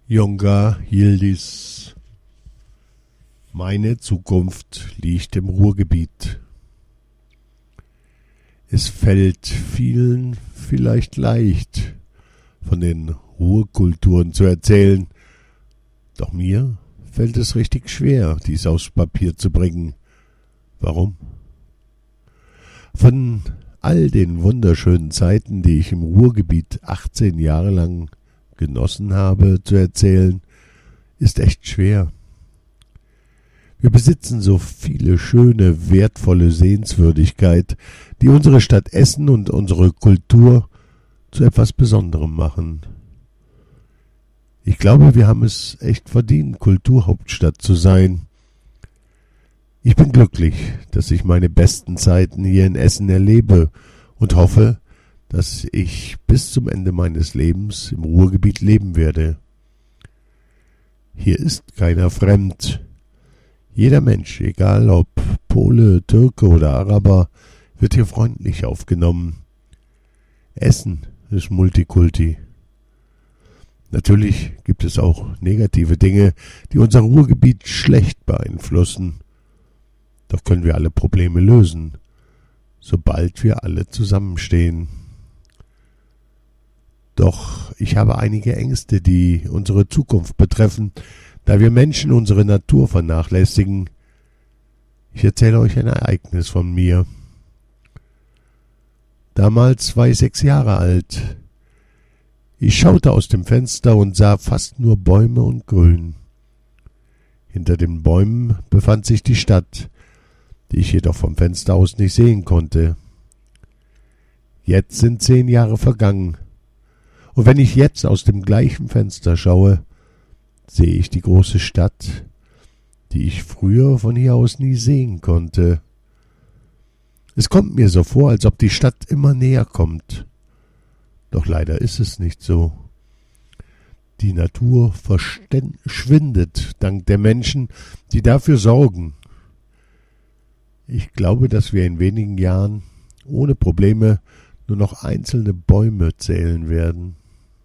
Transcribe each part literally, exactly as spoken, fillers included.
Jonga Yildiz. Meine Zukunft liegt im Ruhrgebiet. Es fällt vielen vielleicht leicht, von den Ruhrkulturen zu erzählen, doch mir fällt es richtig schwer, dies aufs Papier zu bringen. Warum? Von all den wunderschönen Zeiten, die ich im Ruhrgebiet achtzehn Jahre lang genossen habe, zu erzählen, ist echt schwer. Wir besitzen so viele schöne, wertvolle Sehenswürdigkeit, die unsere Stadt Essen und unsere Kultur zu etwas Besonderem machen. Ich glaube, wir haben es echt verdient, Kulturhauptstadt zu sein. Ich bin glücklich, dass ich meine besten Zeiten hier in Essen erlebe und hoffe, dass ich bis zum Ende meines Lebens im Ruhrgebiet leben werde. Hier ist keiner fremd. Jeder Mensch, egal ob Pole, Türke oder Araber, wird hier freundlich aufgenommen. Essen ist Multikulti. Natürlich gibt es auch negative Dinge, die unser Ruhrgebiet schlecht beeinflussen. Doch können wir alle Probleme lösen, sobald wir alle zusammenstehen. Doch ich habe einige Ängste, die unsere Zukunft betreffen, da wir Menschen unsere Natur vernachlässigen. Ich erzähle euch ein Ereignis von mir. Damals war ich sechs Jahre alt. Ich schaute aus dem Fenster und sah fast nur Bäume und Grün. Hinter den Bäumen befand sich die Stadt, die ich jedoch vom Fenster aus nicht sehen konnte. Jetzt sind zehn Jahre vergangen. Und wenn ich jetzt aus dem gleichen Fenster schaue, sehe ich die große Stadt, die ich früher von hier aus nie sehen konnte. Es kommt mir so vor, als ob die Stadt immer näher kommt. Doch leider ist es nicht so. Die Natur verschwindet dank der Menschen, die dafür sorgen. Ich glaube, dass wir in wenigen Jahren ohne Probleme nur noch einzelne Bäume zählen werden.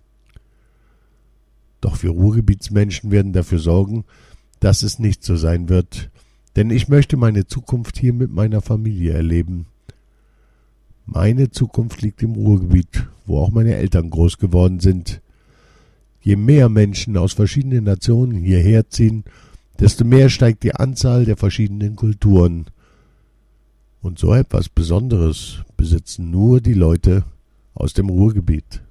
Doch wir Ruhrgebietsmenschen werden dafür sorgen, dass es nicht so sein wird, denn ich möchte meine Zukunft hier mit meiner Familie erleben. Meine Zukunft liegt im Ruhrgebiet, wo auch meine Eltern groß geworden sind. Je mehr Menschen aus verschiedenen Nationen hierher ziehen, desto mehr steigt die Anzahl der verschiedenen Kulturen. Und so etwas Besonderes besitzen nur die Leute aus dem Ruhrgebiet.